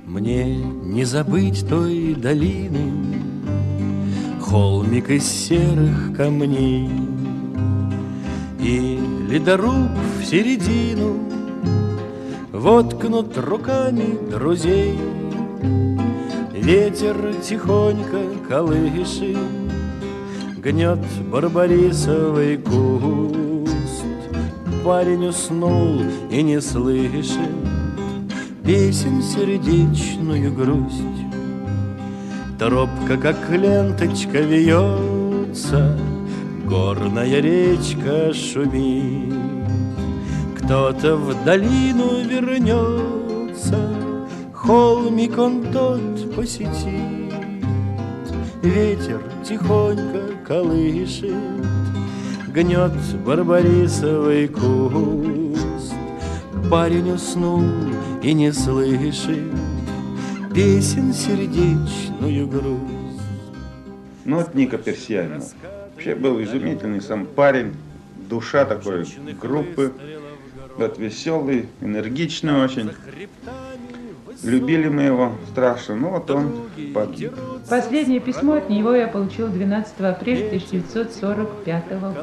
Мне не забыть той долины, холмик из серых камней, и ледоруб в середину воткнут руками друзей. Ветер тихонько колышет, гнет барбарисовый куст. Парень уснул и не слышит песен сердечную грусть. Тропка, как ленточка, вьется, горная речка шумит. Кто-то в долину вернется, холмик он тот посетит. Ветер тихонько колышет, гнет барбарисовый куст. Парень уснул и не слышит песен сердечную грусть. Ну, от Ника Персиянова. Вообще был изумительный сам парень, душа такой группы. Вот, веселый, энергичный очень. Любили мы его страшно, но вот он погиб. Последнее письмо от него я получил 12 апреля 1945 года.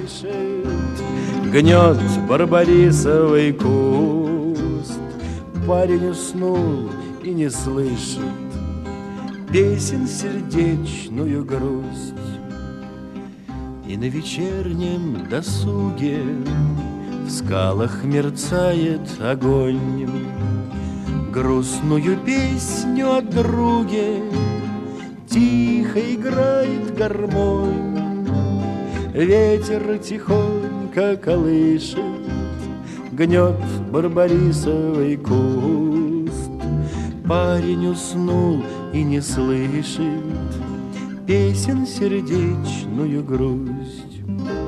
Гнет барбарисовый куст. Парень уснул и не слышит песен сердечную грусть. И на вечернем досуге в скалах мерцает огонь. Грустную песню о друге тихо играет гармонь. Ветер тихонько колышет, гнет барбарисовый куст. Парень уснул и не слышит песен сердечную грусть.